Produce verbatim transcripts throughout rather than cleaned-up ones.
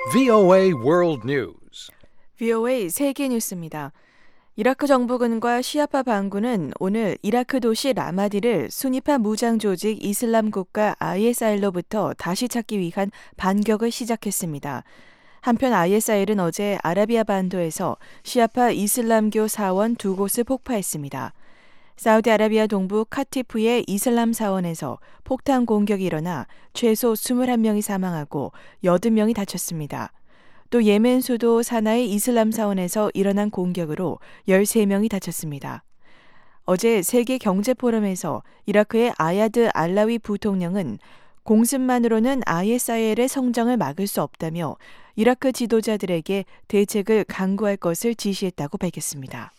브이오에이 World News. 브이오에이 세계 뉴스입니다. 이라크 정부군과 시아파 반군은 오늘 이라크 도시 라마디를 순위파 무장 조직 이슬람 국가 아이에스아이로부터 다시 찾기 위한 반격을 시작했습니다. 한편 아이에스아이는 어제 아라비아 반도에서 시아파 이슬람교 사원 두 곳을 폭파했습니다. 사우디아라비아 동부 카티프의 이슬람 사원에서 폭탄 공격이 일어나 최소 이십일 명이 사망하고 팔십 명이 다쳤습니다. 또 예멘 수도 사나의 이슬람 사원에서 일어난 공격으로 십삼 명이 다쳤습니다. 어제 세계 경제 포럼에서 이라크의 아야드 알라위 부통령은 공습만으로는 아이에스아이엘의 성장을 막을 수 없다며 이라크 지도자들에게 대책을 강구할 것을 지시했다고 밝혔습니다.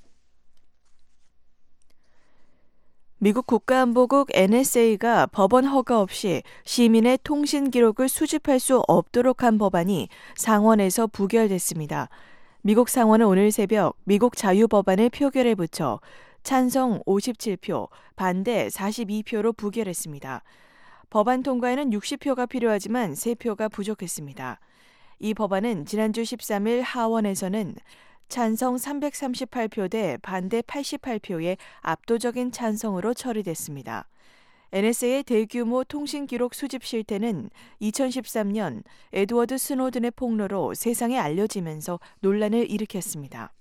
미국 국가안보국 엔에스에이가 법원 허가 없이 시민의 통신 기록을 수집할 수 없도록 한 법안이 상원에서 부결됐습니다. 미국 상원은 오늘 새벽 미국 자유법안을 표결에 붙여 찬성 오십칠 표, 반대 사십이 표로 부결했습니다. 법안 통과에는 육십 표가 필요하지만 세 표가 부족했습니다. 이 법안은 지난주 십삼 일 하원에서는 찬성 삼백삼십팔 표 대 반대 팔십팔 표의 압도적인 찬성으로 처리됐습니다. 엔에스에이의 대규모 통신 기록 수집 실태는 이천십삼 년 에드워드 스노든의 폭로로 세상에 알려지면서 논란을 일으켰습니다.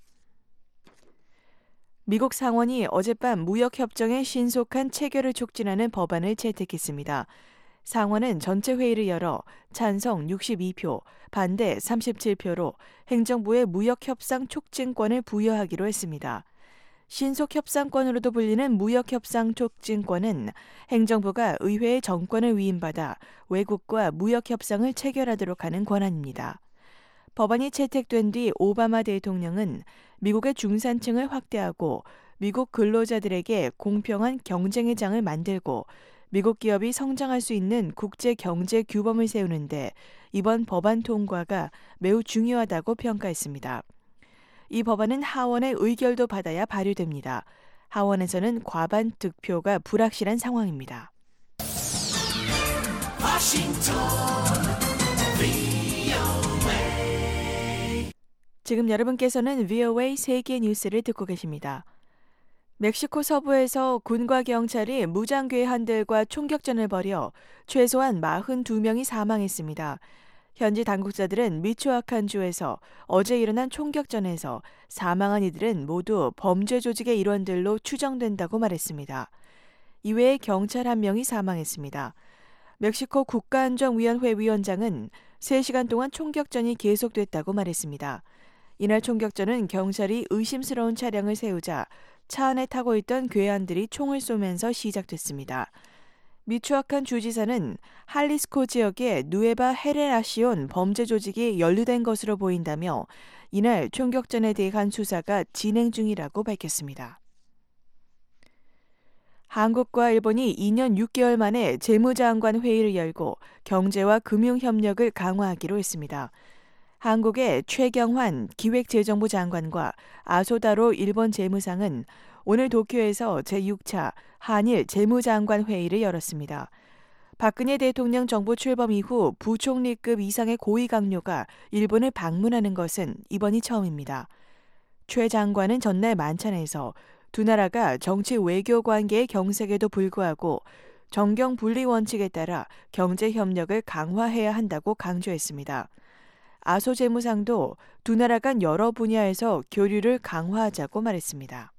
미국 상원이 어젯밤 무역협정의 신속한 체결을 촉진하는 법안을 채택했습니다. 상원은 전체 회의를 열어 찬성 육십이 표, 반대 삼십칠 표로 행정부에 무역협상 촉진권을 부여하기로 했습니다. 신속협상권으로도 불리는 무역협상 촉진권은 행정부가 의회의 정권을 위임받아 외국과 무역협상을 체결하도록 하는 권한입니다. 법안이 채택된 뒤 오바마 대통령은 미국의 중산층을 확대하고 미국 근로자들에게 공평한 경쟁의 장을 만들고 미국 기업이 성장할 수 있는 국제 경제 규범을 세우는데 이번 법안 통과가 매우 중요하다고 평가했습니다. 이 법안은 하원의 의결도 받아야 발의됩니다. 하원에서는 과반 득표가 불확실한 상황입니다. 지금 여러분께서는 브이오에이 세계 뉴스를 듣고 계십니다. 멕시코 서부에서 군과 경찰이 무장괴한들과 총격전을 벌여 최소한 사십이 명이 사망했습니다. 현지 당국자들은 미초아칸주에서 어제 일어난 총격전에서 사망한 이들은 모두 범죄 조직의 일원들로 추정된다고 말했습니다. 이외에 경찰 한 명이 사망했습니다. 멕시코 국가안전위원회 위원장은 세 시간 동안 총격전이 계속됐다고 말했습니다. 이날 총격전은 경찰이 의심스러운 차량을 세우자 차 안에 타고 있던 괴한들이 총을 쏘면서 시작됐습니다. 미초아칸 주지사는 할리스코 지역의 누에바 헤레라시온 범죄 조직이 연루된 것으로 보인다며 이날 총격전에 대한 수사가 진행 중이라고 밝혔습니다. 한국과 일본이 이 년 육 개월 만에 재무장관 회의를 열고 경제와 금융협력을 강화하기로 했습니다. 한국의 최경환 기획재정부 장관과 아소다로 일본 재무상은 오늘 도쿄에서 제육 차 한일 재무장관 회의를 열었습니다. 박근혜 대통령 정부 출범 이후 부총리급 이상의 고위 강료가 일본을 방문하는 것은 이번이 처음입니다. 최 장관은 전날 만찬에서 두 나라가 정치 외교 관계의 경색에도 불구하고 정경 분리 원칙에 따라 경제 협력을 강화해야 한다고 강조했습니다. 아소 재무상도 두 나라 간 여러 분야에서 교류를 강화하자고 말했습니다.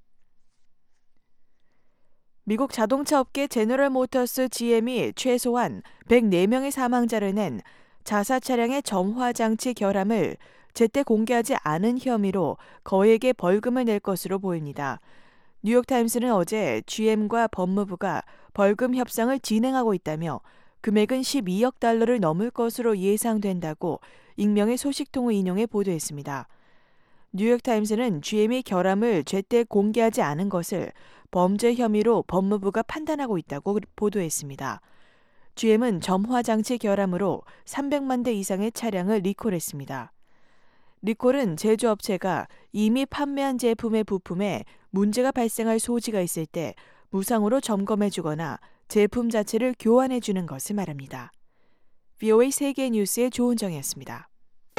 미국 자동차 업계 제너럴 모터스 지엠이 최소한 백사 명의 사망자를 낸 자사 차량의 점화 장치 결함을 제때 공개하지 않은 혐의로 거액의 벌금을 낼 것으로 보입니다. 뉴욕타임스는 어제 지엠과 법무부가 벌금 협상을 진행하고 있다며 금액은 십이억 달러를 넘을 것으로 예상된다고 익명의 소식통을 인용해 보도했습니다. 뉴욕타임스는 지엠이 결함을 제때 공개하지 않은 것을 범죄 혐의로 법무부가 판단하고 있다고 보도했습니다. 지엠은 점화장치 결함으로 삼백만 대 이상의 차량을 리콜했습니다. 리콜은 제조업체가 이미 판매한 제품의 부품에 문제가 발생할 소지가 있을 때 무상으로 점검해주거나 제품 자체를 교환해주는 것을 말합니다. 브이오에이 세계 뉴스의 조은정이었습니다.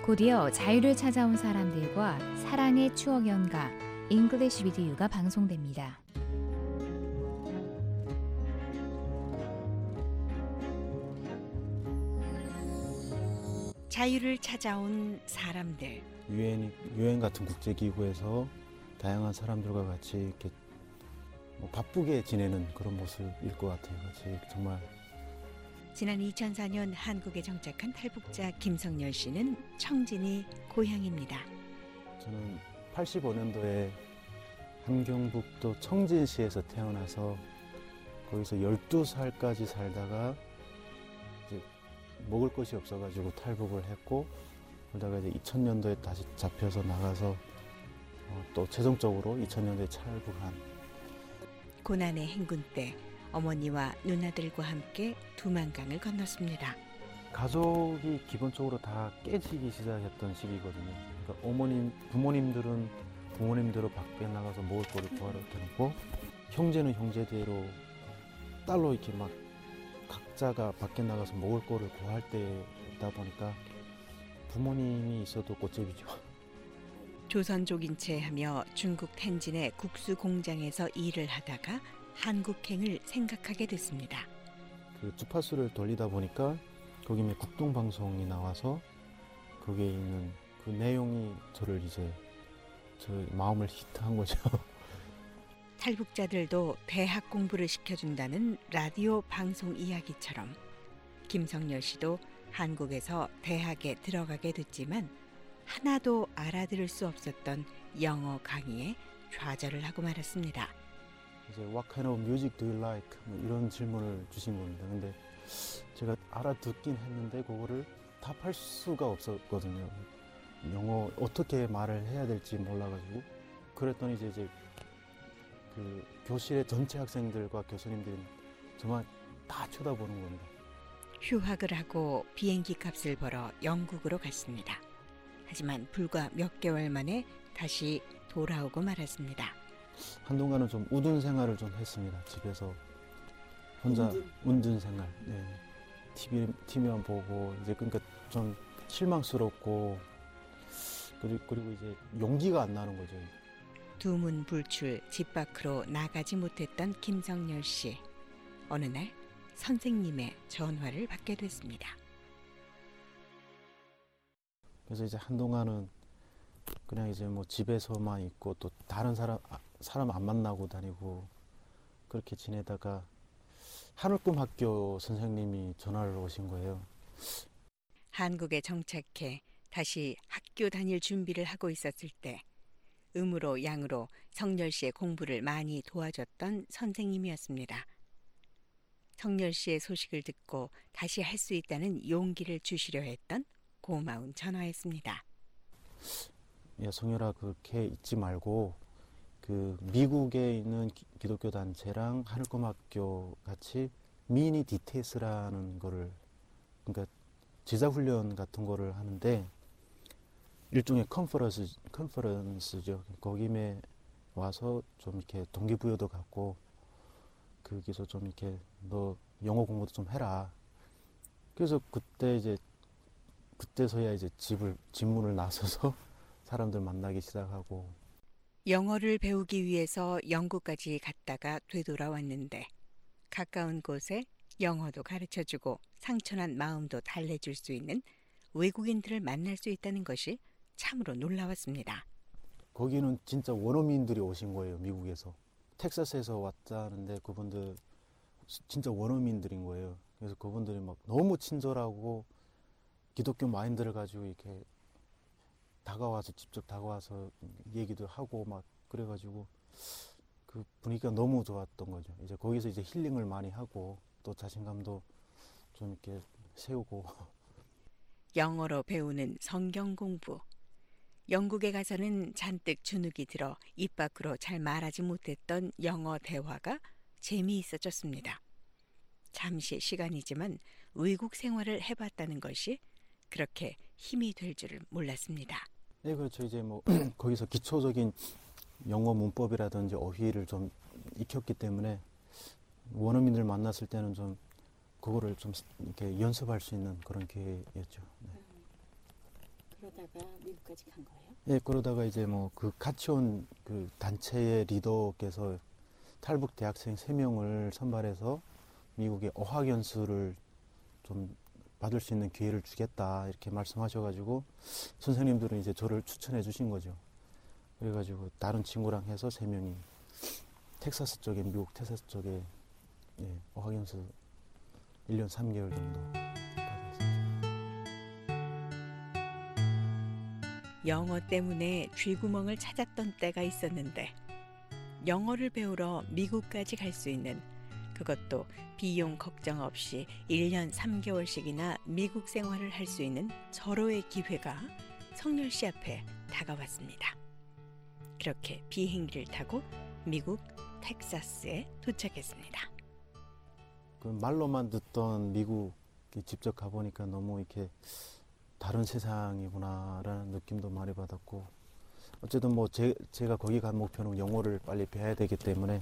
곧이어 자유를 찾아온 사람들과 사랑의 추억 연가 잉글리시 위드 유가 방송됩니다. 자유를 찾아온 사람들. 유엔 유엔 같은 국제기구에서 다양한 사람들과 같이 이렇게 뭐 바쁘게 지내는 그런 모습일 것 같아요. 같이 정말. 지난 이천사 년 한국에 정착한 탈북자 김성열 씨는 청진이 고향입니다. 저는 팔십오 년도에 함경북도 청진시에서 태어나서 거기서 열두 살까지 살다가 이제 먹을 것이 없어가지고 탈북을 했고, 그러다가 이제 이천 년도에 다시 잡혀서 나가서 어, 또 최종적으로 이천 년도에 탈북한. 고난의 행군 때 어머니와 누나들과 함께 두만강을 건넜습니다. 가족이 기본적으로 다 깨지기 시작했던 시기거든요. 그러니까 어머님, 부모님들은 부모님대로 밖에 나가서 먹을 거를 구하러 다녔고, 형제는 형제대로 딸로 이렇게 막 각자가 밖에 나가서 먹을 거를 구할 때다 보니까 부모님이 있어도 꽃제비죠. 조선족인 채 하며 중국 텐진의 국수 공장에서 일을 하다가 한국행을 생각하게 됐습니다. 그 주파수를 돌리다 보니까 거기 국동방송이 나와서 거기에 있는 그 내용이 저를 이제 저 마음을 히트한 거죠. 탈북자들도 대학 공부를 시켜준다는 라디오 방송 이야기처럼 김성열 씨도 한국에서 대학에 들어가게 됐지만 하나도 알아들을 수 없었던 영어 강의에 좌절을 하고 말았습니다. 이제 What kind of music do you like? 뭐 이런 질문을 주신 겁니다. 근데 제가 알아듣긴 했는데 그거를 답할 수가 없었거든요. 영어 어떻게 말을 해야 될지 몰라가지고. 그랬더니 이제, 이제 그 교실의 전체 학생들과 교수님들이 정말 다 쳐다보는 겁니다. 휴학을 하고 비행기 값을 벌어 영국으로 갔습니다. 하지만 불과 몇 개월 만에 다시 돌아오고 말았습니다. 한동안은 좀 우둔 생활을 좀 했습니다. 집에서 혼자 운둔 생활. 네. 티비 티비만 보고 이제 그러니까 좀 실망스럽고 그리고 그리고 이제 용기가 안 나는 거죠. 두문불출 집 밖으로 나가지 못했던 김성열 씨. 어느 날 선생님의 전화를 받게 됐습니다. 그래서 이제 한동안은 그냥 이제 뭐 집에서만 있고 또 다른 사람 사람 안 만나고 다니고 그렇게 지내다가 하늘꿈 학교 선생님이 전화를 오신 거예요. 한국에 정착해 다시 학교 다닐 준비를 하고 있었을 때 음으로 양으로 성열 씨의 공부를 많이 도와줬던 선생님이었습니다. 성열 씨의 소식을 듣고 다시 할 수 있다는 용기를 주시려 했던 고마운 전화였습니다. 야, 성열아, 그렇게 잊지 말고 그 미국에 있는 기, 기독교 단체랑 하늘꿈 학교 같이 미니 디테스라는 거를, 그러니까 제자 훈련 같은 거를 하는데 일종의 컨퍼런스 컨퍼런스죠. 거기에 와서 좀 이렇게 동기부여도 갖고 거기서 좀 이렇게 너 영어 공부도 좀 해라. 그래서 그때 이제 그때서야 이제 집을 집문을 나서서 사람들 만나기 시작하고. 영어를 배우기 위해서 영국까지 갔다가 되돌아왔는데 가까운 곳에 영어도 가르쳐주고 상처난 마음도 달래줄 수 있는 외국인들을 만날 수 있다는 것이 참으로 놀라웠습니다. 거기는 진짜 원어민들이 오신 거예요. 미국에서. 텍사스에서 왔다는데 그분들 진짜 원어민들인 거예요. 그래서 그분들이 막 너무 친절하고 기독교 마인드를 가지고 이렇게 다가와서 직접 다가와서 얘기도 하고 막 그래가지고 그 분위기가 너무 좋았던 거죠. 이제 거기서 이제 힐링을 많이 하고 또 자신감도 좀 이렇게 세우고. 영어로 배우는 성경 공부. 영국에 가서는 잔뜩 주눅이 들어 입 밖으로 잘 말하지 못했던 영어 대화가 재미있어졌습니다. 잠시 시간이지만 외국 생활을 해봤다는 것이 그렇게 힘이 될 줄을 몰랐습니다. 네, 그렇죠. 이제 뭐 거기서 기초적인 영어 문법이라든지 어휘를 좀 익혔기 때문에 원어민들 만났을 때는 좀 그거를 좀 이렇게 연습할 수 있는 그런 기회였죠. 네. 그러다가 미국까지 간 거예요? 예, 그러다가 이제 뭐 그 같이 온 그 단체의 리더께서 탈북 대학생 세 명을 선발해서 미국의 어학연수를 좀 받을 수 있는 기회를 주겠다 이렇게 말씀하셔가지고 선생님들은 이제 저를 추천해 주신 거죠. 그래가지고 다른 친구랑 해서 세 명이 텍사스 쪽에, 미국 텍사스 쪽에 예, 어학연수 일 년 삼 개월 정도 받았었죠. 영어 때문에 쥐구멍을 찾았던 때가 있었는데 영어를 배우러 미국까지 갈 수 있는, 그것도 비용 걱정 없이 일 년 삼 개월씩이나 미국 생활을 할 수 있는 절호의 기회가 성렬 씨 앞에 다가왔습니다. 그렇게 비행기를 타고 미국 텍사스에 도착했습니다. 그 말로만 듣던 미국에 직접 가보니까 너무 이렇게 다른 세상이구나라는 느낌도 많이 받았고, 어쨌든 뭐 제, 제가 거기 간 목표는 영어를 빨리 배워야 되기 때문에,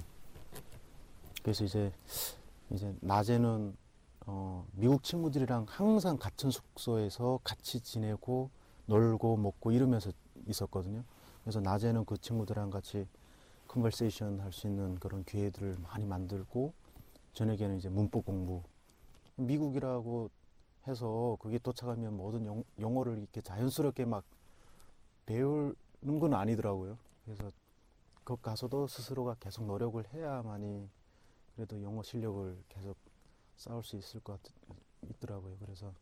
그래서 이제 이제 낮에는 어, 미국 친구들이랑 항상 같은 숙소에서 같이 지내고 놀고 먹고 이러면서 있었거든요. 그래서 낮에는 그 친구들이랑 같이 컨버세이션 할 수 있는 그런 기회들을 많이 만들고, 저녁에는 이제 문법 공부. 미국이라고 해서 거기 도착하면 모든 영, 영어를 이렇게 자연스럽게 막 배우는 건 아니더라고요. 그래서 거기 가서도 스스로가 계속 노력을 해야만이 그래도 영어 실력을 계속 쌓을 수 있을 것 같, 있더라고요. 그래서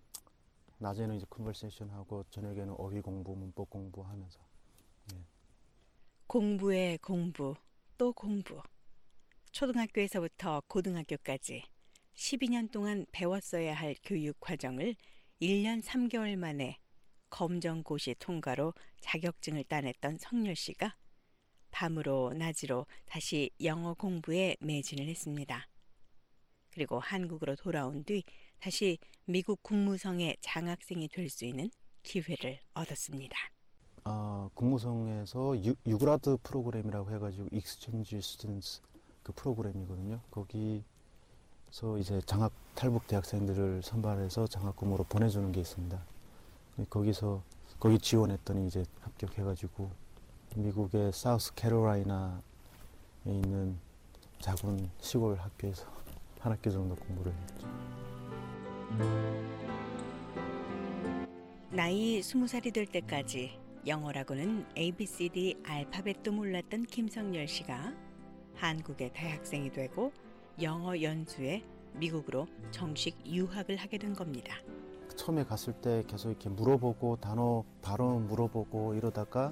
낮에는 이제 컨버세이션 하고 저녁에는 어휘 공부, 문법 공부하면서. 예. 공부에 공부, 또 공부. 초등학교에서부터 고등학교까지 십이 년 동안 배웠어야 할 교육 과정을 일 년 삼 개월 만에 검정고시 통과로 자격증을 따냈던 성렬 씨가 밤으로 낮으로 다시 영어 공부에 매진을 했습니다. 그리고 한국으로 돌아온 뒤 다시 미국 국무성의 장학생이 될 수 있는 기회를 얻었습니다. 아, 국무성에서 유, 유그라드 프로그램이라고 해가지고 익스체인지 스튜던트 그 프로그램이거든요. 거기서 이제 장학 탈북 대학생들을 선발해서 장학금으로 보내주는 게 있습니다. 거기서 거기 지원했더니 이제 합격해가지고 미국의 사우스 캐롤라이나에 있는 작은 시골 학교에서 한 학기 정도 공부를 했죠. 나이 스무 살이 될 때까지 영어라고는 에이비씨디 알파벳도 몰랐던 김성렬 씨가 한국의 대학생이 되고 영어 연수에 미국으로 정식 유학을 하게 된 겁니다. 처음에 갔을 때 계속 이렇게 물어보고 단어 발음 물어보고 이러다가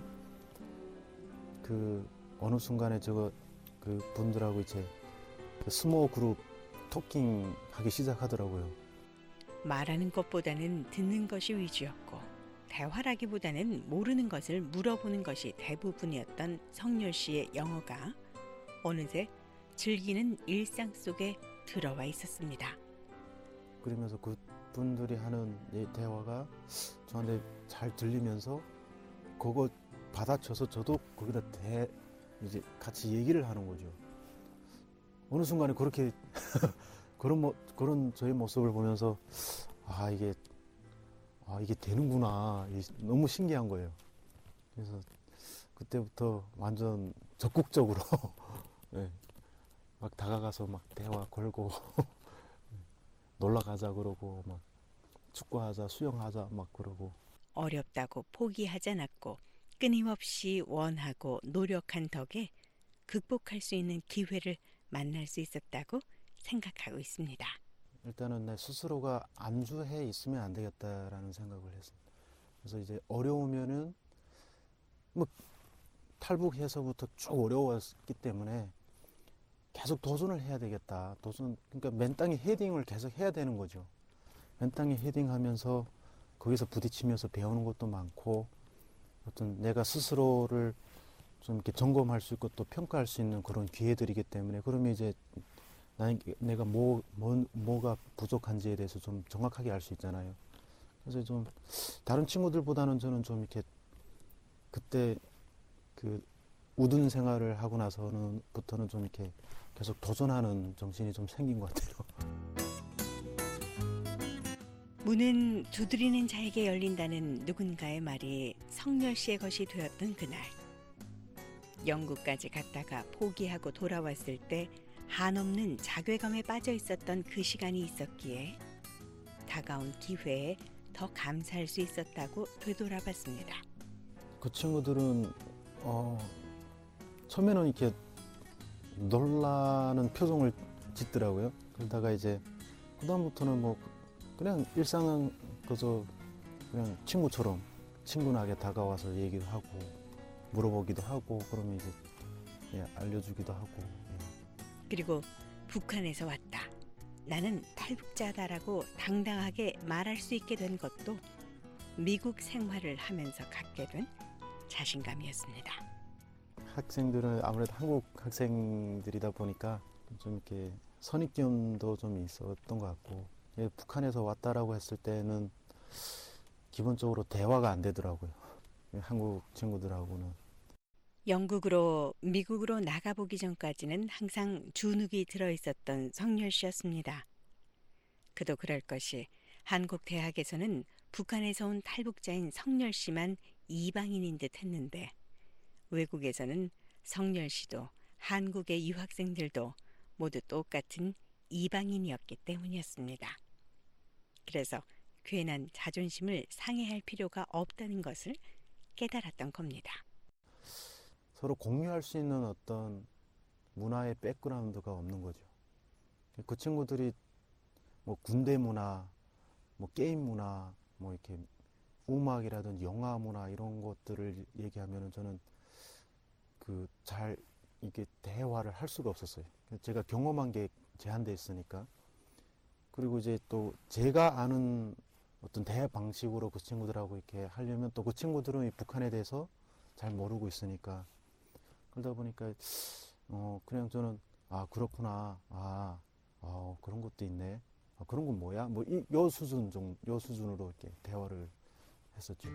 그 어느 순간에 저거 그 분들하고 이제 그 스모 그룹 토킹 하기 시작하더라고요. 말하는 것보다는 듣는 것이 위주였고 대화라기보다는 모르는 것을 물어보는 것이 대부분이었던 성렬 씨의 영어가 어느새 즐기는 일상 속에 들어와 있었습니다. 그러면서 그 분들이 하는 이 대화가 저한테 잘 들리면서 그거 받아쳐서 저도 거기다 대 이제 같이 얘기를 하는 거죠. 어느 순간에 그렇게 그런 뭐 그런 저의 모습을 보면서 아 이게 아 이게 되는구나, 너무 신기한 거예요. 그래서 그때부터 완전 적극적으로 네, 막 다가가서 막 대화 걸고 놀러 가자 그러고 막 축구하자 수영하자 막 그러고. 어렵다고 포기하지 않았고 끊임없이 원하고 노력한 덕에 극복할 수 있는 기회를 만날 수 있었다고 생각하고 있습니다. 일단은 내 스스로가 안주해 있으면 안 되겠다라는 생각을 했습니다. 그래서 이제 어려우면은 뭐 탈북해서부터 쭉 어려웠기 때문에 계속 도전을 해야 되겠다. 도전, 그러니까 맨 땅에 헤딩을 계속 해야 되는 거죠. 맨 땅에 헤딩하면서 거기서 부딪히면서 배우는 것도 많고, 어떤 내가 스스로를 좀 이렇게 점검할 수 있고 또 평가할 수 있는 그런 기회들이기 때문에, 그러면 이제 나, 내가 뭐, 뭐, 뭐가 부족한지에 대해서 좀 정확하게 알 수 있잖아요. 그래서 좀 다른 친구들보다는 저는 좀 이렇게 그때 그 우둔 생활을 하고 나서는 부터는 좀 이렇게 계속 도전하는 정신이 좀 생긴 것 같아요. 문은 두드리는 자에게 열린다는 누군가의 말이 성렬 씨의 것이 되었던 그날. 영국까지 갔다가 포기하고 돌아왔을 때 한없는 자괴감에 빠져 있었던 그 시간이 있었기에 다가온 기회에 더 감사할 수 있었다고 되돌아봤습니다. 그 친구들은 어, 처음에는 이렇게 놀라는 표정을 짓더라고요. 그러다가 이제 그다음부터는 뭐 그냥 일상은 그저 그냥 친구처럼 친근하게 다가와서 얘기도 하고 물어보기도 하고 그러면 이제 예, 알려주기도 하고. 예. 그리고 북한에서 왔다. 나는 탈북자다라고 당당하게 말할 수 있게 된 것도 미국 생활을 하면서 갖게 된 자신감이었습니다. 학생들은 아무래도 한국 학생들이다 보니까 좀 이렇게 선입견도 좀 있었던 것 같고, 예, 북한에서 왔다라고 했을 때는 기본적으로 대화가 안 되더라고요. 한국 친구들하고는. 영국으로 미국으로 나가보기 전까지는 항상 주눅이 들어있었던 성렬 씨였습니다. 그도 그럴 것이 한국 대학에서는 북한에서 온 탈북자인 성렬 씨만 이방인인 듯 했는데 외국에서는 성렬 씨도 한국의 유학생들도 모두 똑같은 이방인이었기 때문이었습니다. 그래서 괜한 자존심을 상해할 필요가 없다는 것을 깨달았던 겁니다. 서로 공유할 수 있는 어떤 문화의 백그라운드가 없는 거죠. 그 친구들이 뭐 군대 문화, 뭐 게임 문화, 뭐 이렇게 음악이라든지 영화 문화 이런 것들을 얘기하면은 저는 그 잘 이게 대화를 할 수가 없었어요. 제가 경험한 게 제한돼 있으니까. 그리고 이제 또 제가 아는 어떤 대화 방식으로 그 친구들하고 이렇게 하려면 또 그 친구들은 이 북한에 대해서 잘 모르고 있으니까. 그러다 보니까 어 그냥 저는 아 그렇구나, 아, 아 그런 것도 있네, 아, 그런 건 뭐야, 뭐 이 요 수준 좀 요 수준으로 이렇게 대화를 했었죠.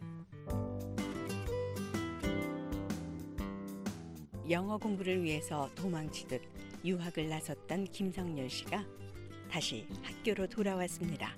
영어 공부를 위해서 도망치듯 유학을 나섰던 김성렬 씨가 다시 학교로 돌아왔습니다.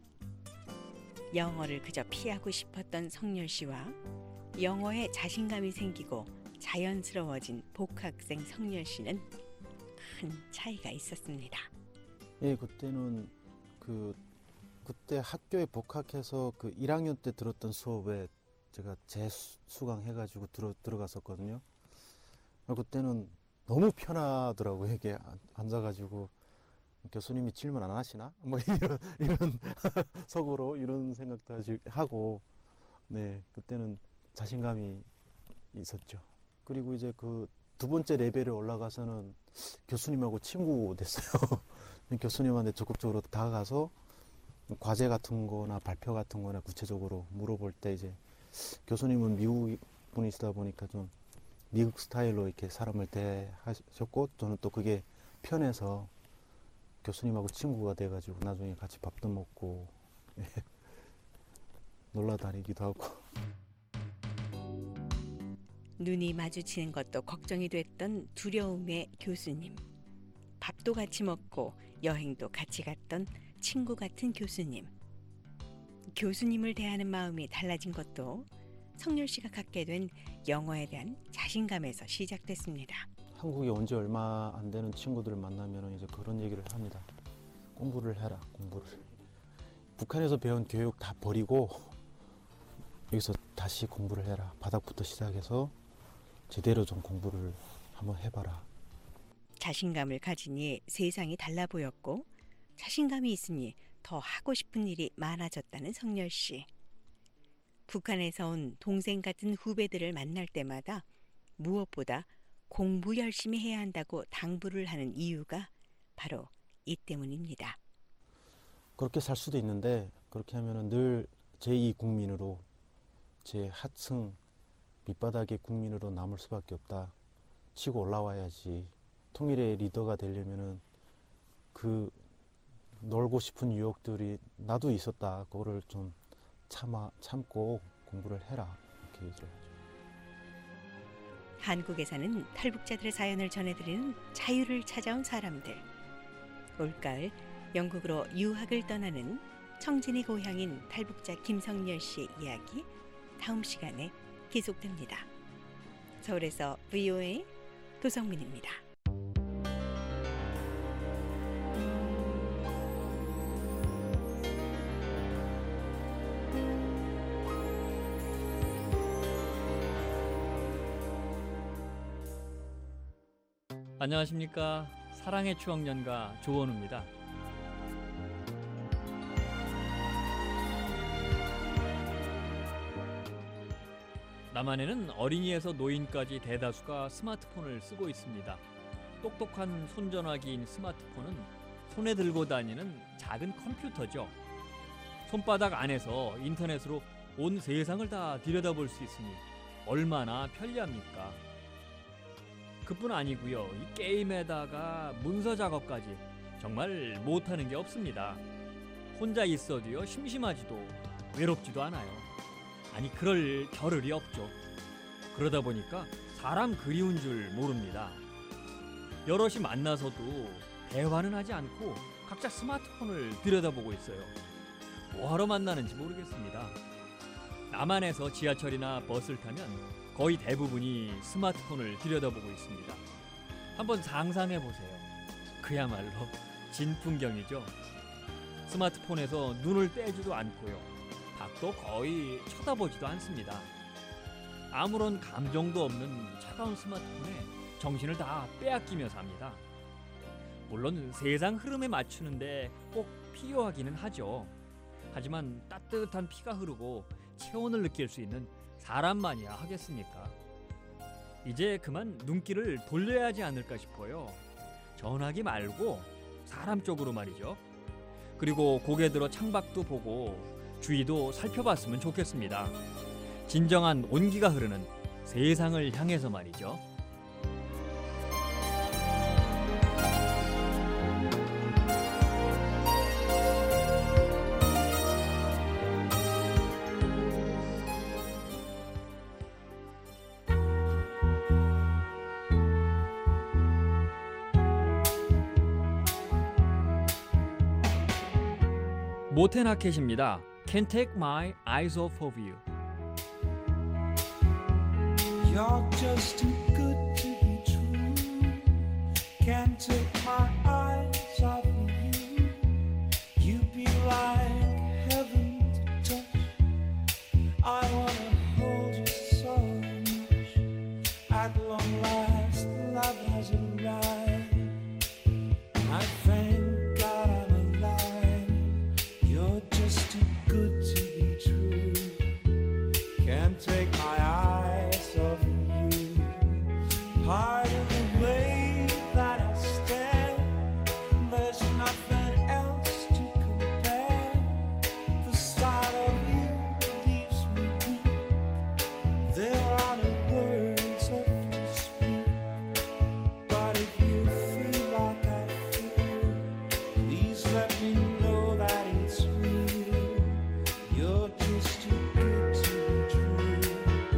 영어를 그저 피하고 싶었던 성렬 씨와 영어에 자신감이 생기고 자연스러워진 복학생 성렬 씨는 큰 차이가 있었습니다. 예, 그때는 그 그때 학교에 복학해서 그 일 학년 때 들었던 수업에 제가 재수강 해가지고 들어 들어갔었거든요. 그때는 너무 편하더라고요. 이게 앉아가지고 교수님이 질문 안 하시나? 뭐 이런 이런 속으로 이런 생각도 하고, 네, 그때는 자신감이 있었죠. 그리고 이제 그 두 번째 레벨에 올라가서는 교수님하고 친구 됐어요. 교수님한테 적극적으로 다가가서 과제 같은 거나 발표 같은 거나 구체적으로 물어볼 때 이제 교수님은 미국 분이시다 보니까 좀 미국 스타일로 이렇게 사람을 대하셨고, 저는 또 그게 편해서 교수님하고 친구가 돼가지고 나중에 같이 밥도 먹고 놀러 다니기도 하고. 눈이 마주치는 것도 걱정이 됐던 두려움의 교수님. 밥도 같이 먹고 여행도 같이 갔던 친구 같은 교수님. 교수님을 대하는 마음이 달라진 것도 성렬 씨가 갖게 된 영어에 대한 자신감에서 시작됐습니다. 한국에 온 지 얼마 안 되는 친구들을 만나면 이제 그런 얘기를 합니다. 공부를 해라, 공부를. 북한에서 배운 교육 다 버리고 여기서 다시 공부를 해라. 바닥부터 시작해서 제대로 좀 공부를 한번 해봐라. 자신감을 가지니 세상이 달라 보였고 자신감이 있으니 더 하고 싶은 일이 많아졌다는 성렬 씨. 북한에서 온 동생 같은 후배들을 만날 때마다 무엇보다 공부 열심히 해야 한다고 당부를 하는 이유가 바로 이 때문입니다. 그렇게 살 수도 있는데 그렇게 하면은 늘 제이 국민으로, 제 하층 밑바닥의 국민으로 남을 수밖에 없다. 치고 올라와야지. 통일의 리더가 되려면은 그 놀고 싶은 유혹들이 나도 있었다. 그거를 좀 참아 참고 공부를 해라. 이렇게 얘기를 하죠. 한국에 사는 탈북자들의 사연을 전해드리는 자유를 찾아온 사람들. 올가을 영국으로 유학을 떠나는 청진의 고향인 탈북자 김성열 씨의 이야기 다음 시간에 계속됩니다. 서울에서 브이오에이 도성민입니다. 안녕하십니까. 사랑의 추억 연가 조원우입니다. 남한에는 어린이에서 노인까지 대다수가 스마트폰을 쓰고 있습니다. 똑똑한 손전화기인 스마트폰은 손에 들고 다니는 작은 컴퓨터죠. 손바닥 안에서 인터넷으로 온 세상을 다 들여다볼 수 있으니 얼마나 편리합니까? 그뿐 아니고요. 이 게임에다가 문서 작업까지 정말 못하는 게 없습니다. 혼자 있어도요 심심하지도 외롭지도 않아요. 아니 그럴 겨를이 없죠. 그러다 보니까 사람 그리운 줄 모릅니다. 여럿이 만나서도 대화는 하지 않고 각자 스마트폰을 들여다보고 있어요. 뭐하러 만나는지 모르겠습니다. 남한에서 지하철이나 버스를 타면 거의 대부분이 스마트폰을 들여다보고 있습니다. 한번 상상해 보세요. 그야말로 진풍경이죠. 스마트폰에서 눈을 떼지도 않고요. 밖도 거의 쳐다보지도 않습니다. 아무런 감정도 없는 차가운 스마트폰에 정신을 다 빼앗기며 삽니다. 물론 세상 흐름에 맞추는데 꼭 필요하기는 하죠. 하지만 따뜻한 피가 흐르고 체온을 느낄 수 있는 사람만이야 하겠습니까? 이제 그만 눈길을 돌려야 하지 않을까 싶어요. 전화기 말고 사람 쪽으로 말이죠. 그리고 고개 들어 창밖도 보고 주위도 살펴봤으면 좋겠습니다. 진정한 온기가 흐르는 세상을 향해서 말이죠. 모테나켓입니다. Can't take my eyes off of you. You're just too good to be true. Can't take my eyes off of you. You'd be like heaven to touch. I wanna hold you so much. At long last, love has arrived. I thank God I'm alive. You're just too good to be true. Can't take my eyes off of you. Part of the way that I stand, there's nothing else to compare. The sight of you leaves me weak. There are no words left to speak. But if you feel like I feel, please let me know that it's real. You're just too good to be true.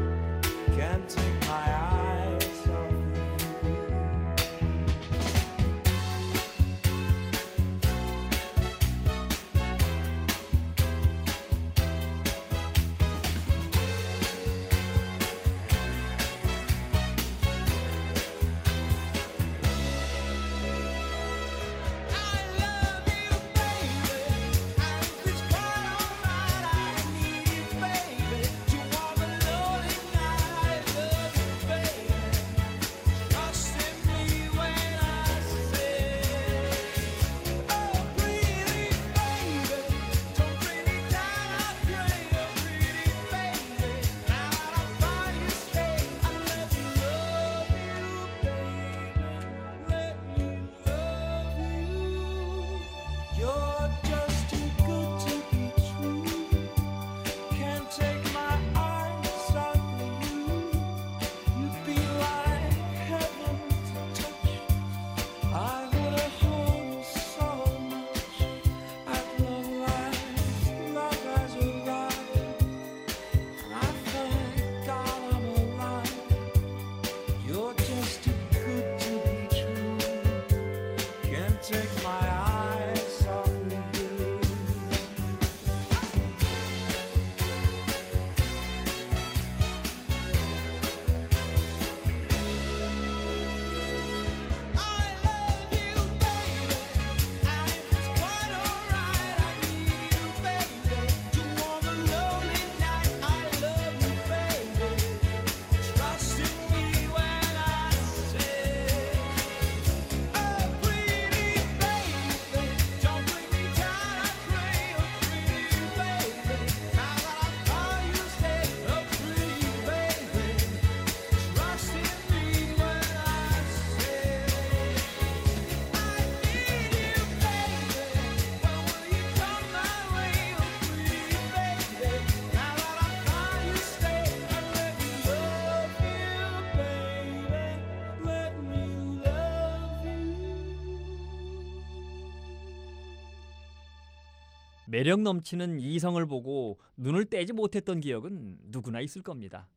매력 넘치는 이성을 보고 눈을 떼지 못했던 기억은 누구나 있을 겁니다.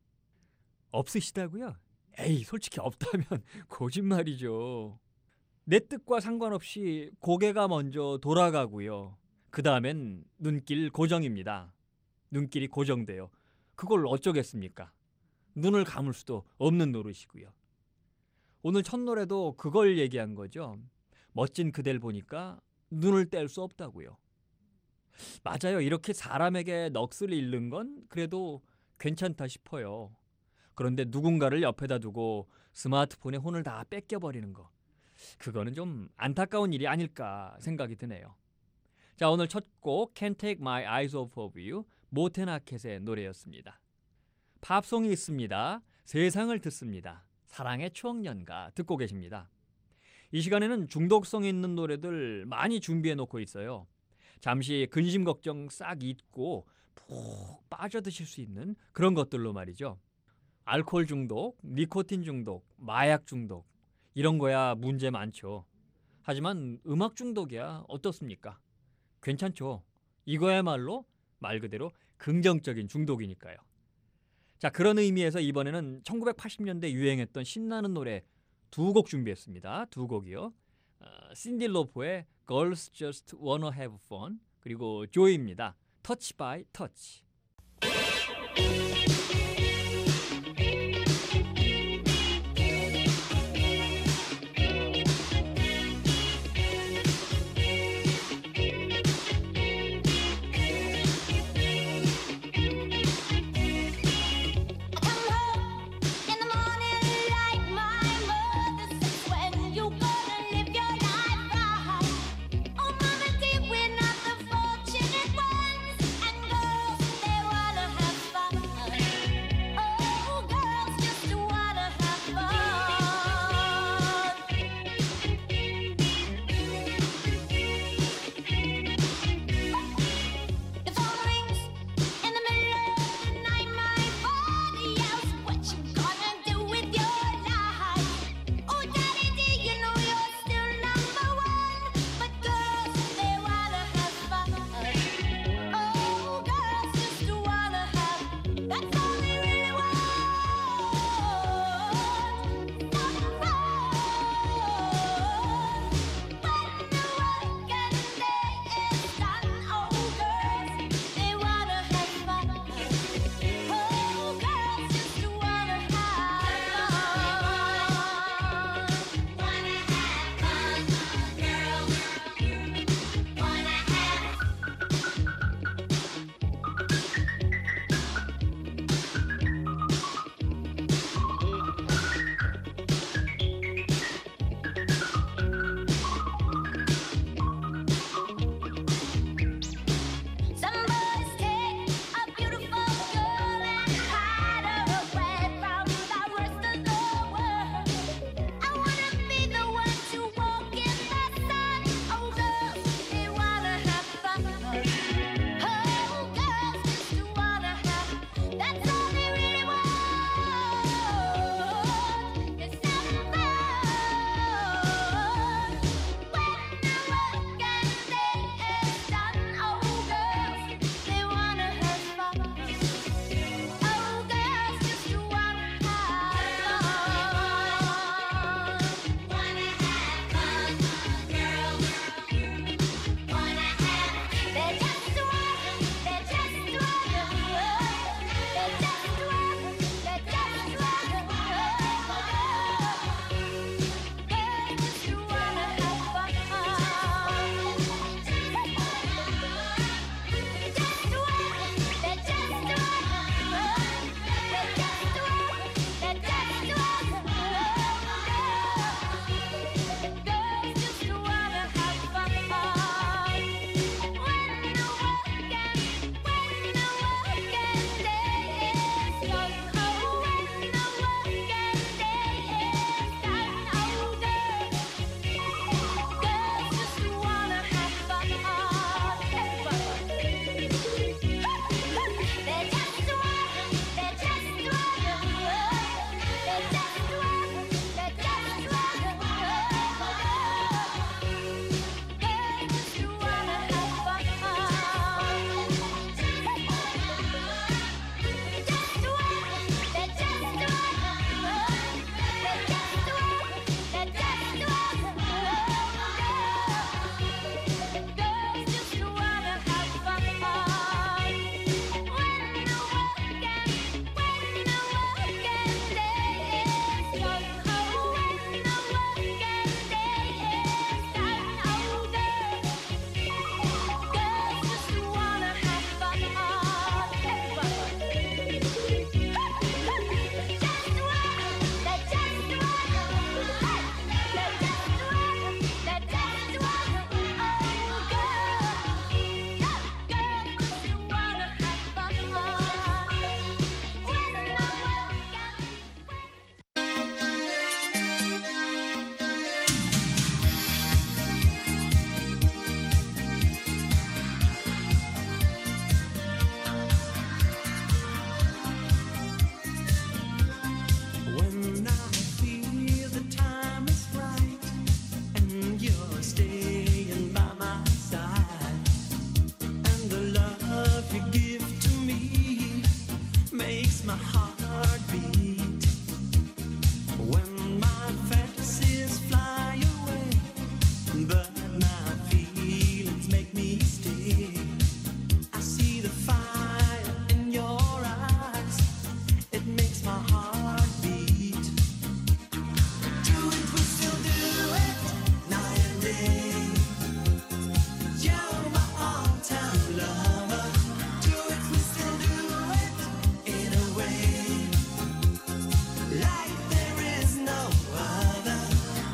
없으시다고요? 에이, 솔직히 없다면 거짓말이죠. 내 뜻과 상관없이 고개가 먼저 돌아가고요. 그 다음엔 눈길 고정입니다. 눈길이 고정돼요. 그걸 어쩌겠습니까? 눈을 감을 수도 없는 노릇이고요. 오늘 첫 노래도 그걸 얘기한 거죠. 멋진 그댈 보니까 눈을 뗄 수 없다고요. 맞아요. 이렇게 사람에게 넋을 잃는 건 그래도 괜찮다 싶어요. 그런데 누군가를 옆에다 두고 스마트폰에 혼을 다 뺏겨버리는 거, 그거는 좀 안타까운 일이 아닐까 생각이 드네요. 자, 오늘 첫 곡 Can't Take My Eyes Off of You, 모텐 아켓의 노래였습니다. 팝송이 있습니다. 세상을 듣습니다. 사랑의 추억 연가 듣고 계십니다. 이 시간에는 중독성 있는 노래들 많이 준비해 놓고 있어요. 잠시 근심 걱정 싹 잊고 푹 빠져드실 수 있는 그런 것들로 말이죠. 알코올 중독, 니코틴 중독, 마약 중독, 이런 거야 문제 많죠. 하지만 음악 중독이야 어떻습니까? 괜찮죠. 이거야말로 말 그대로 긍정적인 중독이니까요. 자, 그런 의미에서 이번에는 천구백팔십 년대 유행했던 신나는 노래 두 곡 준비했습니다. 두 곡이요. 어, 신디 로퍼의 Girls Just Wanna Have Fun, 그리고 조이입니다. Touch by Touch. Fortunate ones and girls. makes my heart beat. When my fantasies fly away, but my feelings make me stay. I see the fire in your eyes. It makes my heart beat. Do it, we still do it, night and day. You're my all-time lover. Do it, we still do it, in a way, like there is no other.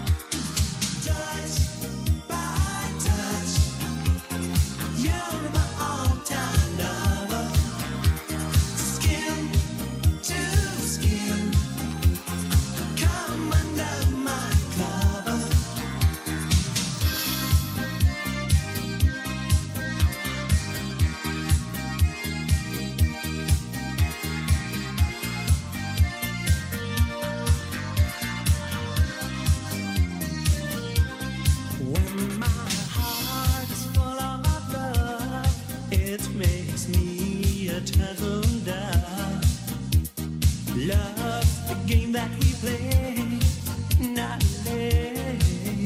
Touch by touch, you're my all-time lover. Skin to skin, come under my cover. When my heart is full of love, it makes me a turtle dove. Love's the game that we play, not play.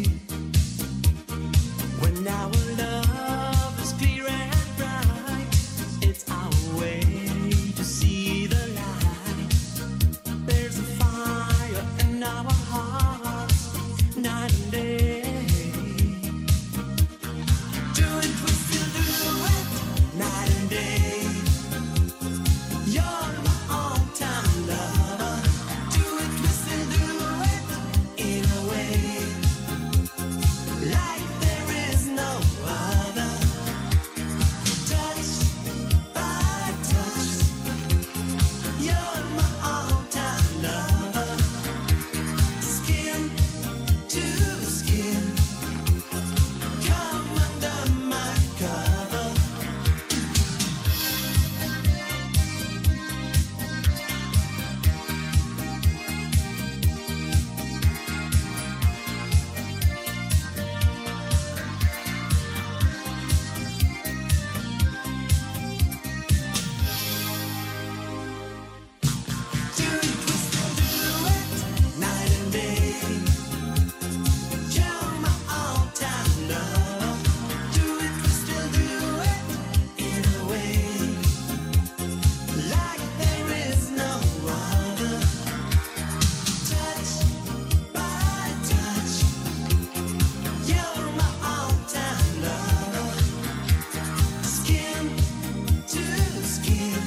When our love is clear and bright, it's our way to see the light. There's a fire in our hearts, night and day. Do it, we still do it, night and day. You're my all-time lover. Do it, we still do it, in a way, like there is no other. Touch by touch, you're my all-time lover. Skin to skin, come under my cover. Do it, we still do it, night and day. You're my all-time love. Do it, we still do it, in a way, like there is no other. Touch by touch, you're my all-time lover. Skin to skin,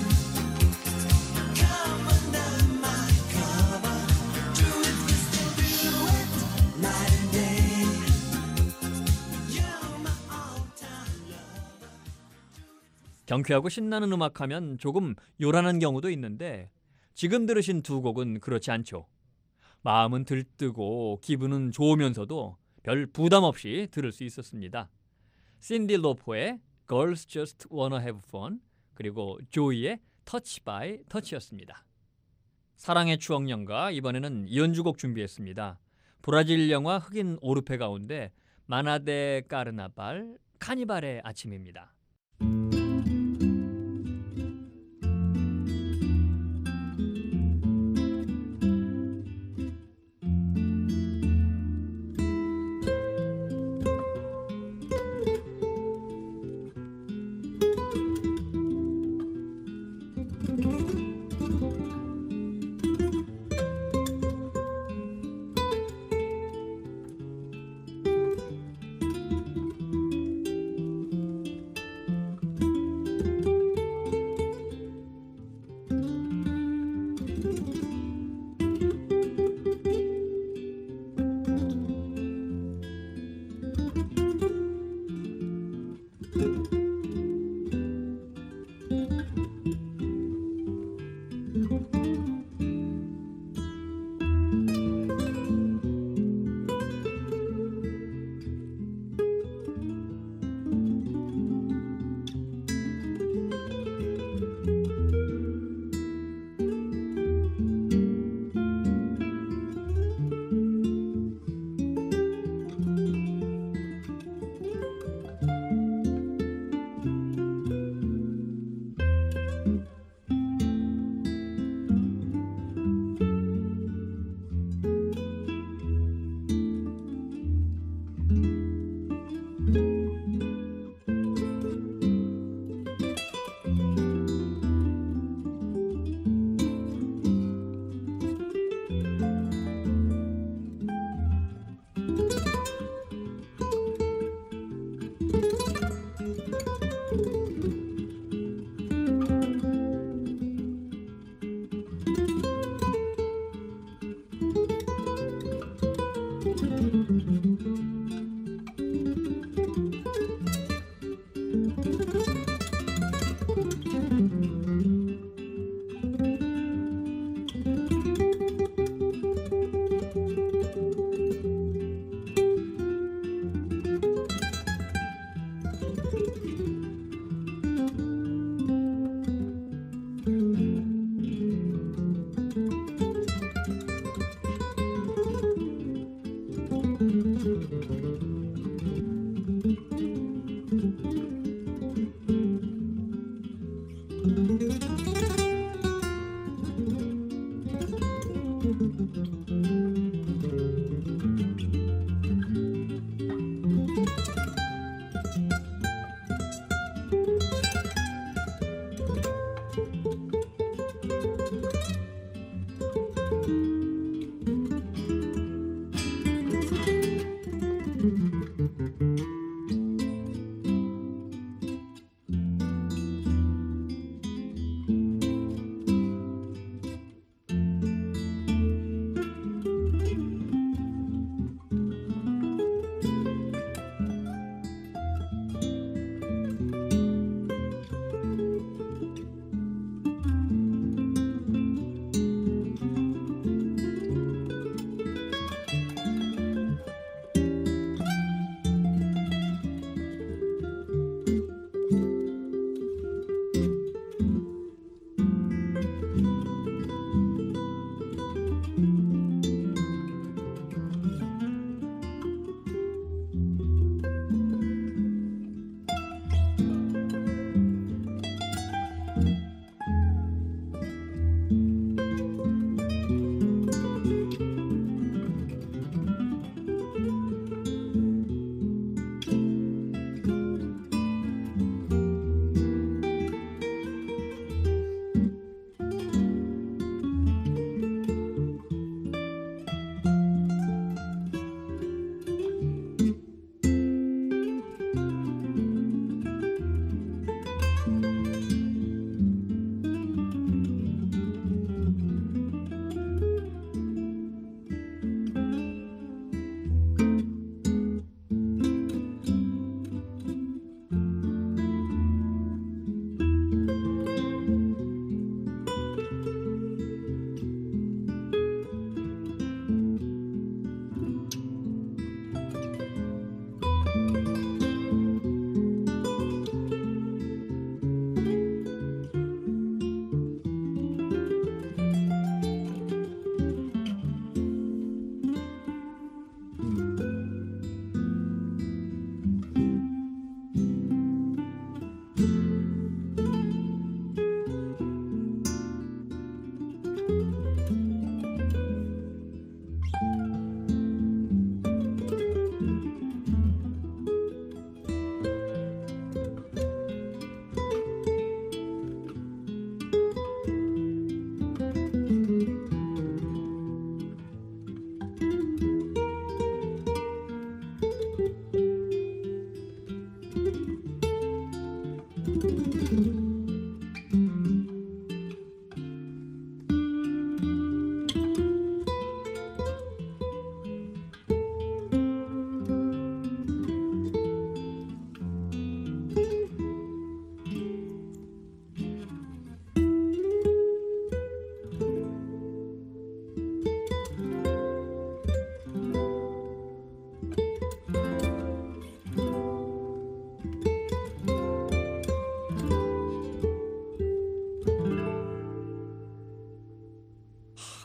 come under my cover. Do it, we still do it, night and day. You're my all-time lover. 경쾌하고 신나는 음악하면 조금 요란한 경우도 있는데 지금 들으신 두 곡은 그렇지 않죠. 마음은 들뜨고 기분은 좋으면서도 별 부담 없이 들을 수 있었습니다. 신디 로퍼의 Girls Just Wanna Have Fun 그리고 조이의 Touch by Touch였습니다. 사랑의 추억연가 이번에는 연주곡 준비했습니다. 브라질 영화 흑인 오르페 가운데 마나데 까르나발 카니발의 아침입니다.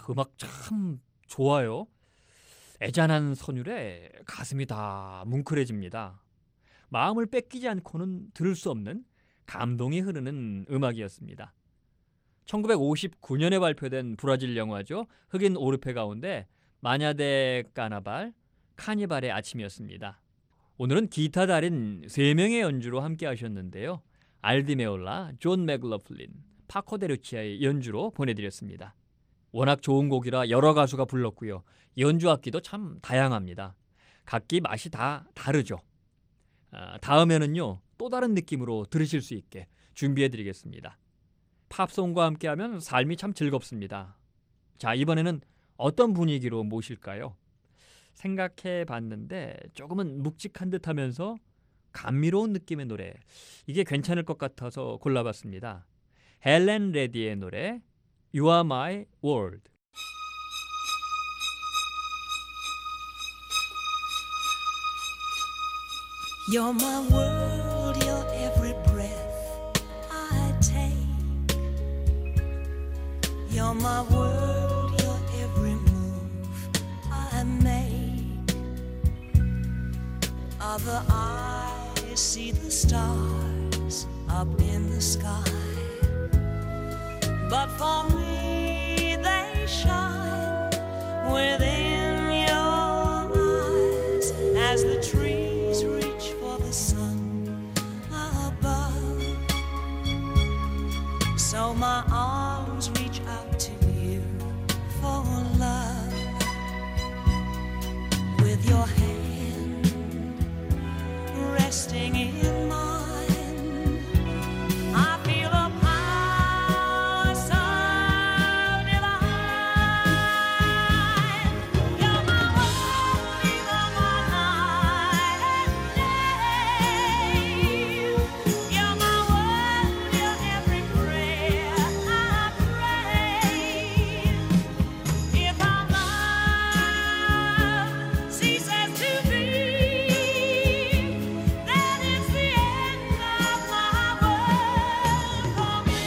음악 참 좋아요. 애잔한 선율에 가슴이 다 뭉클해집니다. 마음을 뺏기지 않고는 들을 수 없는 감동이 흐르는 음악이었습니다. 천구백오십구 년에 발표된 브라질 영화죠. 흑인 오르페 가운데 마냐데 까나발, 카니발의 아침이었습니다. 오늘은 기타 달인 세 명의 연주로 함께 하셨는데요. 알디 메올라, 존 맥러플린, 파코 데루치아의 연주로 보내드렸습니다. 워낙 좋은 곡이라 여러 가수가 불렀고요. 연주 악기도 참 다양합니다. 각기 맛이 다 다르죠. 아, 다음에는요, 또 다른 느낌으로 들으실 수 있게 준비해드리겠습니다. 팝송과 함께하면 삶이 참 즐겁습니다. 자, 이번에는 어떤 분위기로 모실까요? 생각해 봤는데 조금은 묵직한 듯하면서 감미로운 느낌의 노래, 이게 괜찮을 것 같아서 골라봤습니다. 헬렌 레디의 노래 You Are My World. You're my world, you're every breath I take. You're my world, you're every move I make. Other eyes see the stars up in the sky, but for me they shine within your eyes as the trees reach for the sun above. So my arms reach out to you for love. With your hand resting in mine, I feel a power so divine. You're my world, you're my night and day. You're my world, you're every prayer I pray. If our love ceases to be, then it's the end of my world for me.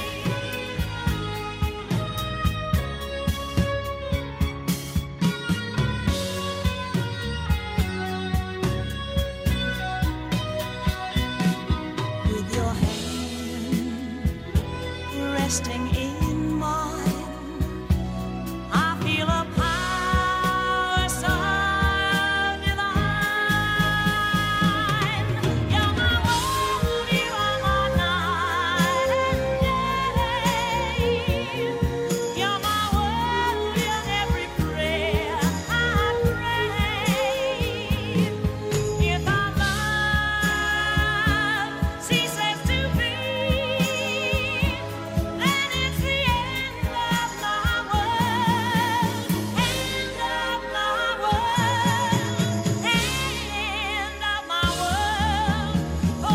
With your hand resting in mine, I feel a power so divine. You're my world, you are my night and day. You're my world, you're every prayer I pray. If our love ceases to be, then it's the end of my world, end of my world, end of my world for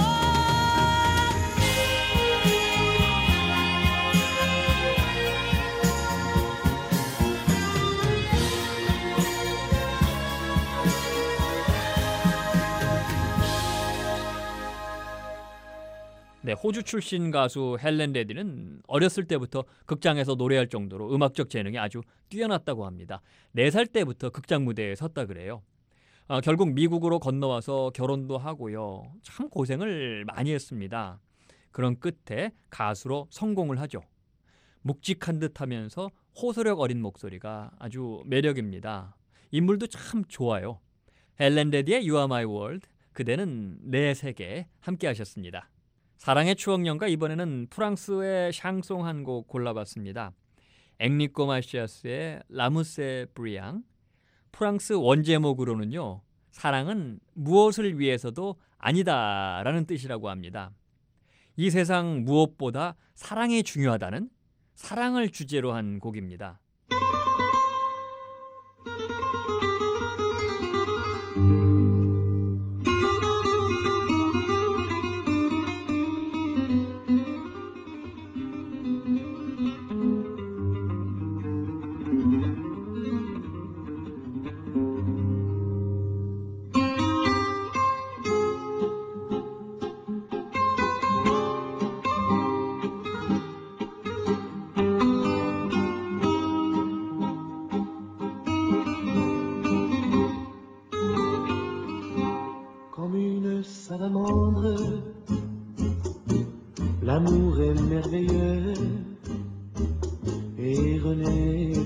네, 호주 출신 가수 헬렌 레디는 어렸을 때부터 극장에서 노래할 정도로 음악적 재능이 아주 뛰어났다고 합니다. 네 살 때부터 극장 무대에 섰다 그래요. 아, 결국 미국으로 건너와서 결혼도 하고요. 참 고생을 많이 했습니다. 그런 끝에 가수로 성공을 하죠. 묵직한 듯하면서 호소력 어린 목소리가 아주 매력입니다. 인물도 참 좋아요. 헬렌 레디의 You Are My World, 그대는 내 세계 함께 하셨습니다. 사랑의 추억연가, 이번에는 프랑스의 샹송 한 곡 골라봤습니다. 앵리코 마시아스의 라무세 브리앙. 프랑스 원제목으로는요, 사랑은 무엇을 위해서도 아니다라는 뜻이라고 합니다. 이 세상 무엇보다 사랑이 중요하다는 사랑을 주제로 한 곡입니다.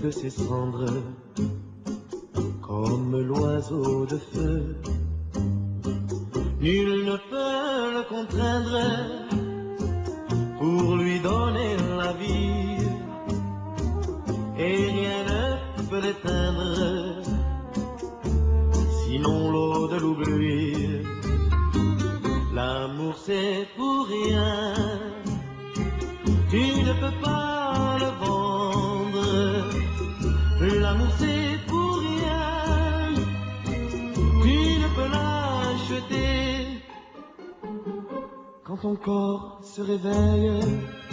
de ses cendres, comme l'oiseau de feu. Nul ne peut le contraindre pour lui donner la vie, et rien ne peut l'éteindre, sinon l'eau de l'oubli. L'amour c'est pour rien, tu ne peux pas le vendre. L'amour c'est pour rien, tu ne peux l'acheter. Quand ton corps se réveille,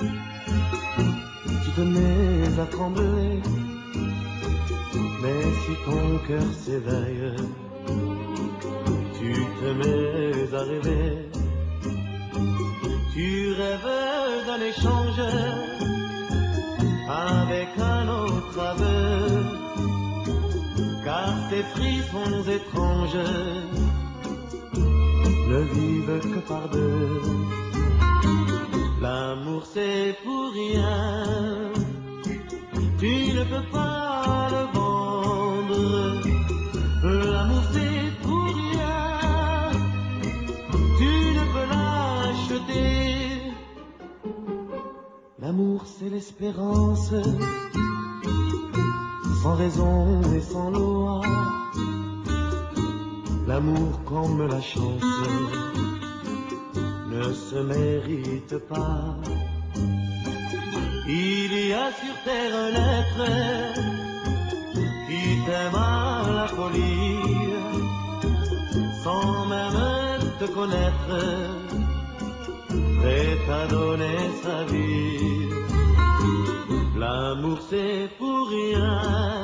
tu te mets à trembler. Mais si ton cœur s'éveille, tu te mets à rêver. Tu rêves d'un échange avec un autre aveu, car ces frissons étranges ne vivent que par deux. L'amour c'est pour rien, tu ne peux pas le vendre. L'amour c'est pour rien, tu ne peux l'acheter. L'amour c'est l'espérance, sans raison et sans loi. L'amour comme la chance ne se mérite pas. Il y a sur terre un être qui t'aime à la folie, sans même te connaître, prêt à donner sa vie. L'amour c'est pour rien,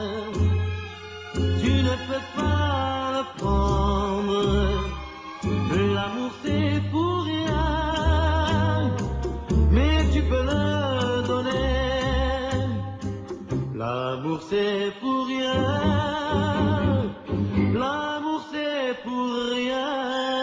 tu ne peux pas le prendre. L'amour c'est pour rien, mais tu peux le donner. L'amour c'est pour rien, l'amour c'est pour rien.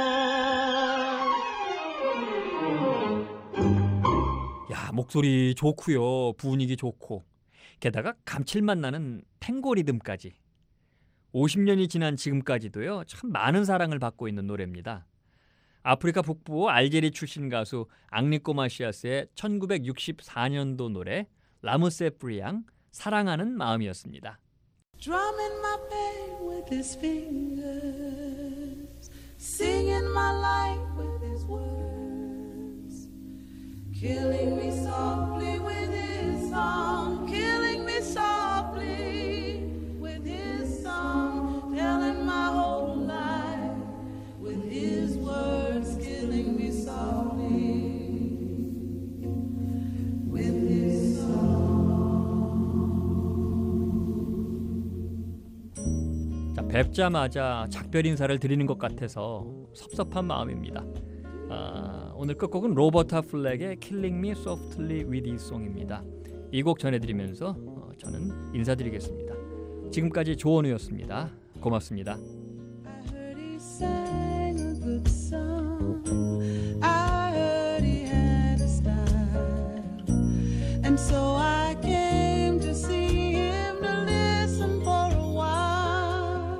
야, 목소리 좋고요. 분위기 좋고. 게다가 감칠맛 나는 탱고 리듬까지. 오십 년이 지난 지금까지도요. 참 많은 사랑을 받고 있는 노래입니다. 아프리카 북부 알제리 출신 가수 앙리코 마시아스의 천구백육십사 년도 노래 라무세 프리앙 사랑하는 마음이었습니다. Drumming my pain with his fingers, singing my life with his words, killing me softly with his song, killing me softly with his song, telling my whole life with his words, killing me softly with his song. 자, 뵙자마자 작별 인사를 드리는 것 같아서 섭섭한 마음입니다. 아, 오늘 끝곡은 로버타 플렉의 Killing Me Softly with His Song입니다. 이 곡 전해드리면서 어, 저는 인사드리겠습니다. 지금까지 조원우였습니다. 고맙습니다. I heard he sang a good song. I heard he had a style, and so I came to see him to listen for a while.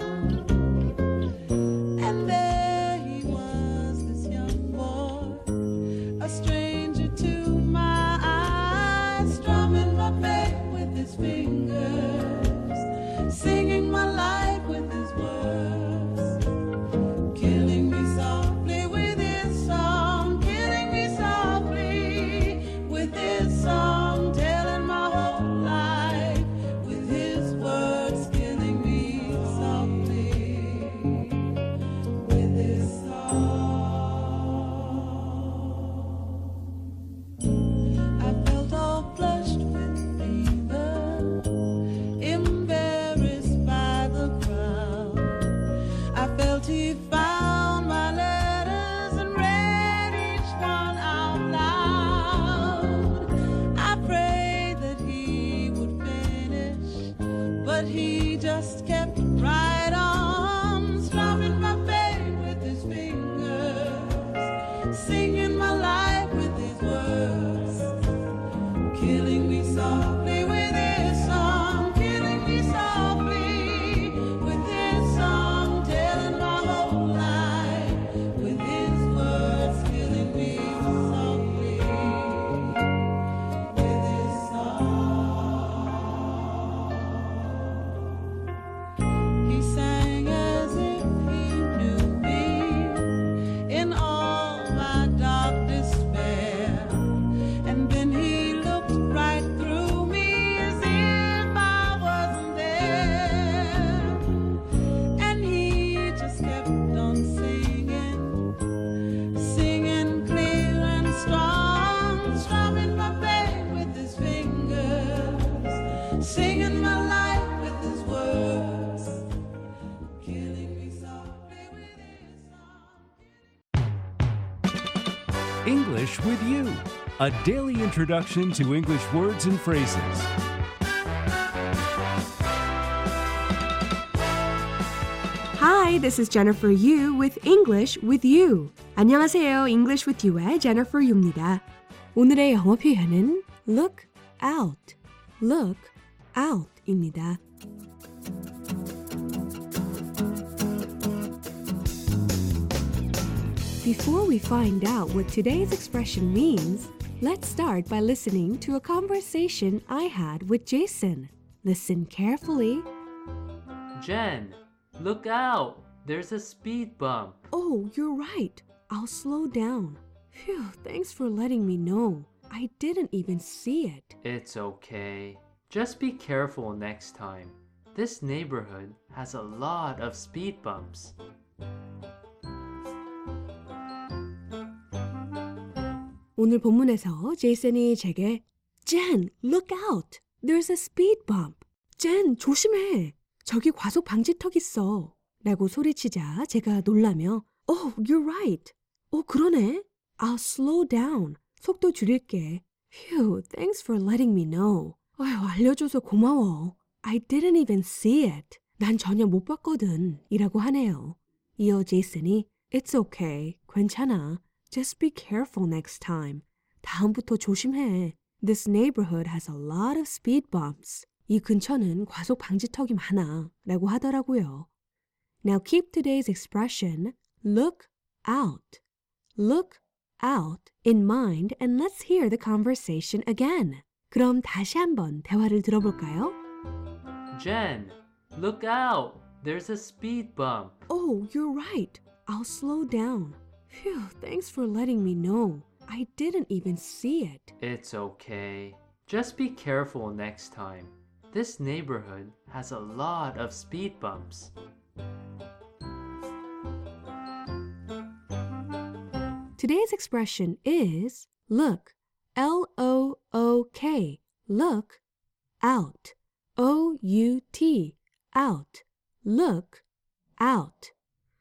And there he was, this young boy, a stranger to my eyes, strumming my pain with his fingers, singing my life with his words, killing me softly with his song, killing me softly with his song, telling my whole life with his words, killing me softly with his song. I felt all flushed with fever, embarrassed by the crowd. I felt he found my letters and read each one out loud. I prayed that he would finish, but he just kept right on, strumming my pain with his fingers, singing my life with his words, killing me softly with his song, killing me singing my life with his words, killing me softly with his song. English with You, a daily introduction to English words and phrases. Hi, this is Jennifer Yu with English with You. 안녕하세요. English with You의 Jennifer Yu입니다. 오늘의 영어 표현은 look out, look out입니다. Before we find out what today's expression means, let's start by listening to a conversation I had with Jason. Listen carefully. Jen, look out! There's a speed bump. Oh, you're right. I'll slow down. Phew, thanks for letting me know. I didn't even see it. It's okay. Just be careful next time. This neighborhood has a lot of speed bumps. 오늘 본문에서 제이슨이 제게 Jen, look out! There's a speed bump. 젠, 조심해. 저기 과속 방지턱 있어. 라고 소리치자 제가 놀라며 Oh, you're right. 어, 그러네. I'll slow down. 속도 줄일게. Phew, thanks for letting me know. 아휴, 알려줘서 고마워. I didn't even see it. 난 전혀 못 봤거든. 이라고 하네요. 이어 제이슨이 It's okay. 괜찮아. Just be careful next time. 다음부터 조심해. This neighborhood has a lot of speed bumps. 이 근처는 과속 방지턱이 많아. 라고 하더라고요. Now keep today's expression, look out. Look out in mind and let's hear the conversation again. 그럼 다시 한번 대화를 들어볼까요? Jen, look out! There's a speed bump. Oh, you're right. I'll slow down. Phew, thanks for letting me know. I didn't even see it. It's okay. Just be careful next time. This neighborhood has a lot of speed bumps. Today's expression is look, L O O K, look, out, O U T, out, look, out,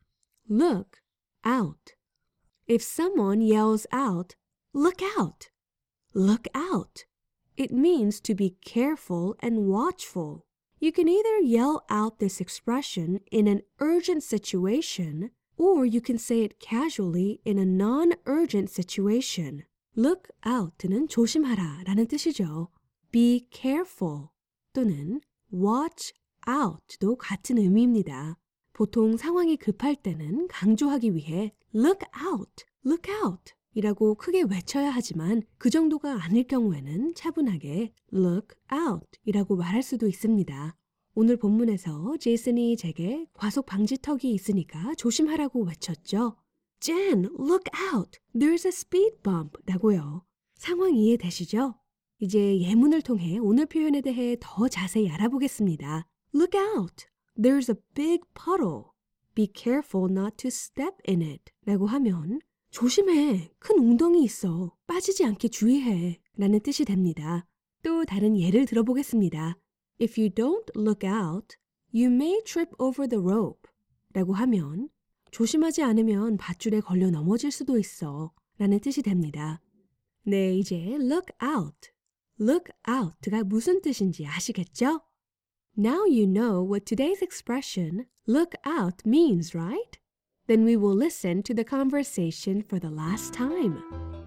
look, out. If someone yells out, look out, look out, it means to be careful and watchful. You can either yell out this expression in an urgent situation or you can say it casually in a non-urgent situation. Look out는 조심하라 라는 뜻이죠. Be careful 또는 watch out도 같은 의미입니다. 보통 상황이 급할 때는 강조하기 위해 look out, look out 이라고 크게 외쳐야 하지만 그 정도가 아닐 경우에는 차분하게 look out 이라고 말할 수도 있습니다. 오늘 본문에서 제이슨이 제게 과속 방지턱이 있으니까 조심하라고 외쳤죠. Jen, look out! There's a speed bump 라고요. 상황 이해되시죠? 이제 예문을 통해 오늘 표현에 대해 더 자세히 알아보겠습니다. Look out! There's a big puddle. Be careful not to step in it 라고 하면 조심해! 큰 웅덩이 있어. 빠지지 않게 주의해 라는 뜻이 됩니다. 또 다른 예를 들어보겠습니다. If you don't look out, you may trip over the rope 라고 하면 조심하지 않으면 밧줄에 걸려 넘어질 수도 있어 라는 뜻이 됩니다. 네, 이제 look out, look out가 무슨 뜻인지 아시겠죠? Now you know what today's expression look out means, right? Then we will listen to the conversation for the last time.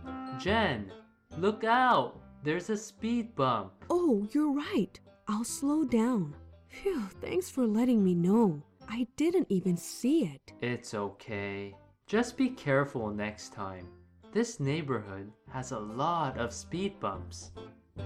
Jen, look out! There's a speed bump. Oh, you're right. I'll slow down. Phew, thanks for letting me know. I didn't even see it. It's okay. Just be careful next time. This neighborhood has a lot of speed bumps.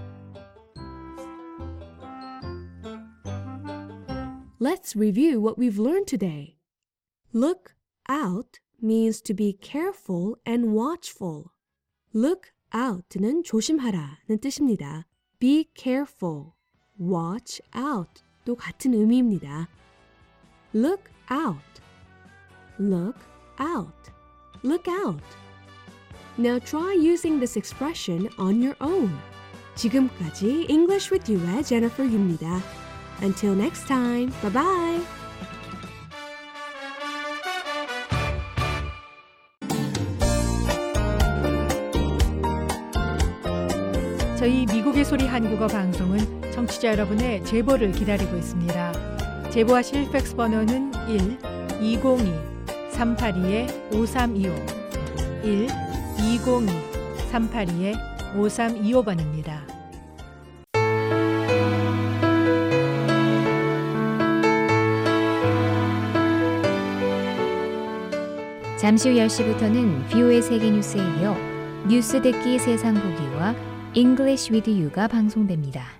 Let's review what we've learned today. Look out means to be careful and watchful. Look out는 조심하라는 뜻입니다. Be careful, watch out 또 같은 의미입니다. Look out, look out, look out. Now try using this expression on your own. 지금까지 English with You의 Jennifer Yu입니다. Until next time, bye bye. 저희 미국의 소리 한국어 방송은 청취자 여러분의 제보를 기다리고 있습니다. 제보하실 팩스 번호는 일 이공이 삼팔이 오삼이오 일 이공이 삼팔이 오삼이오 번입니다. 잠시 후 열 시부터는 비오에이 세계뉴스에 이어 뉴스 듣기 세상 보기와 English with You가 방송됩니다.